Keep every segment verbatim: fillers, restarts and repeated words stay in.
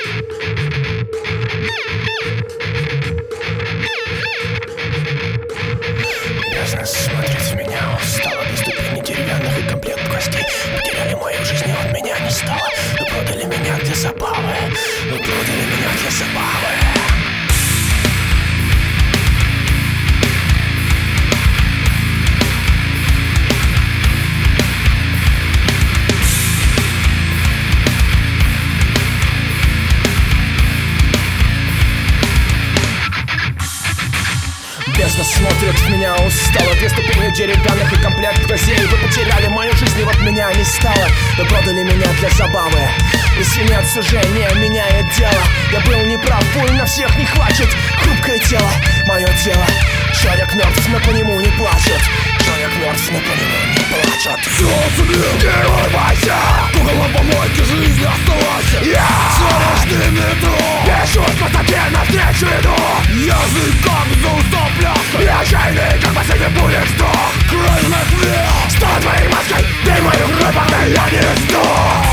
Бизнес смотрит в меня, устало без ступеней деревянных и комплект костей. Потеряли мою жизнь, и от меня не стало. Вы продали меня, где забавы. Вы продали меня, где забавы. Бездна смотрит в меня, устала. Две ступени деревянных и комплект гвоздей. Вы потеряли мою жизнь, и вот меня не стало. Вы продали меня для забавы. И свинец уже не меняет дело. Я был неправ, боль на всех не хватит. Хрупкое тело, мое тело. Человек мертв, но по нему не плачут. Человек мертв, но по нему не плачут. Все тебе, не улыбайся. Уголом помойки жизни оставайся. Я свободный метро. Бежу постепенно встречу иду. Язык как заустал пляска. Я чайный, как последний будет вздох. Красных вверх. Стал твоей маской, ты мою кровь, пока я не сдох.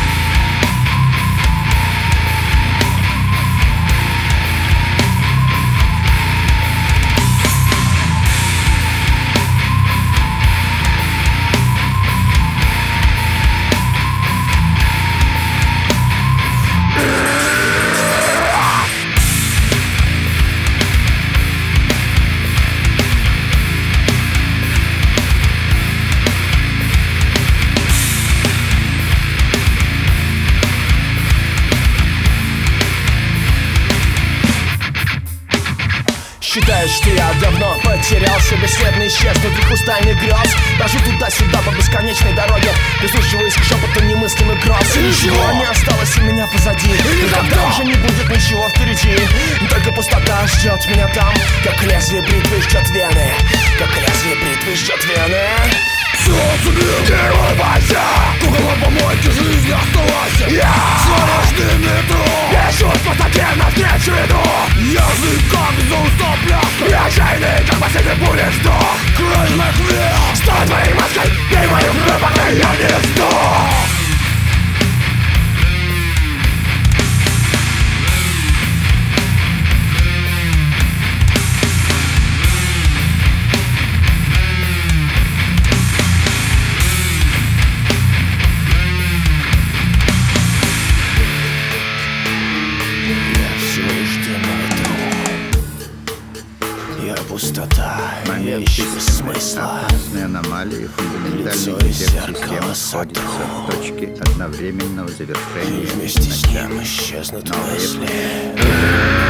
Считаешь, что я давно потерялся, бесследно исчез внутри хрустальных грез. Даже туда-сюда по бесконечной дороге, прислушиваясь к шепоту немыслимых гроз. И ничего не осталось у меня позади, никогда уже не будет ничего впереди. Только пустота ждет меня там, как лезвие бритвы ждет вены. Как лезвие бритвы ждет вены. Все тебе, не улыбайся. Уголом помойки жизни оставайся. Я свободный метро. Бежу постепенно встречу иду. Язык как заустал пляска. Я чайный, как последний будет вздох. Красных вверх. Стал твоей маской, пей мою кровь, пока я не сдох. Пустота, вещь без смысла. Опасные аномалии фундаментальной концепции системы сходятся в точке одновременного завершения и вместе с начала. ним исчезнут Новые мысли.